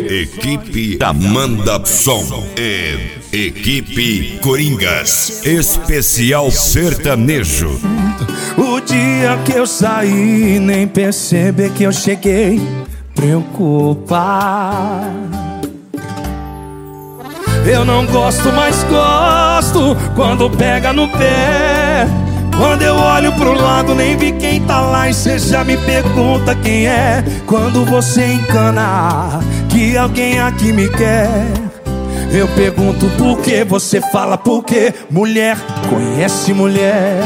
Equipe Amanda Som e Equipe Coringas, especial sertanejo. O dia que eu saí, nem perceber que eu cheguei, preocupa. Eu não gosto, mas gosto quando pega no pé. Quando eu olho pro lado, nem vi quem tá lá e cê já me pergunta quem é. Quando você encana que alguém aqui me quer, eu pergunto por quê, você fala por quê. Mulher conhece mulher.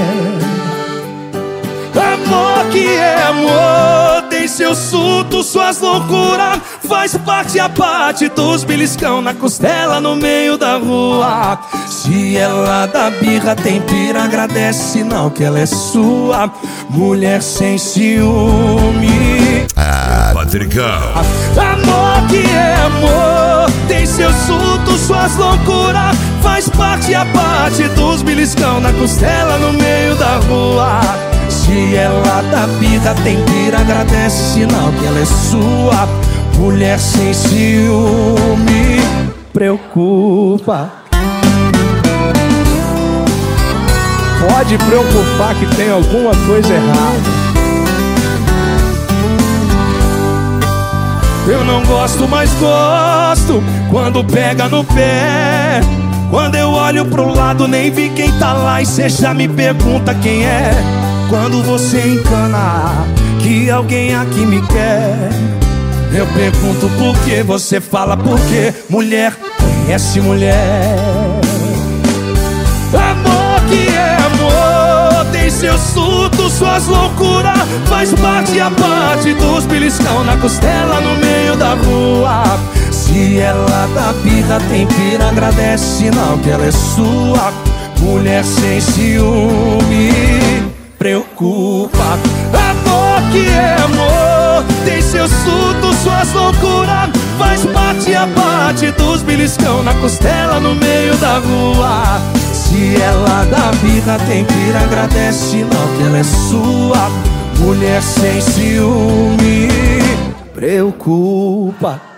Amor que é amor, tem seu surto, suas loucuras, faz parte a parte dos beliscão na costela no meio da rua. Se ela dá birra, tem pira, agradece sinal que ela é sua. Mulher sem ciúme. Patricão. Amor que é amor, tem seu surto, suas loucuras, faz parte a parte dos beliscão na costela no meio da rua. Se ela dá birra, tem pira, agradece sinal que ela é sua. Mulher sem ciúme, preocupa. Pode preocupar que tem alguma coisa errada. Eu não gosto, mas gosto quando pega no pé. Quando eu olho pro lado, nem vi quem tá lá e cê já me pergunta quem é. Quando você encana que alguém aqui me quer, eu pergunto por quê, você fala por quê. Mulher conhece mulher. Amor que é amor, tem seu surto, suas loucuras, faz parte a parte dos beliscão na costela no meio da rua. Se ela dá birra, tem pira, agradece sinal que ela é sua. Mulher sem ciúme, preocupa. Amor que é amor, tem seu surto, suas loucuras, faz parte a parte dos beliscão na costela no meio da rua. Se ela dá birra, tem pira, agradece sinal que ela é sua. Mulher sem ciúme, preocupa.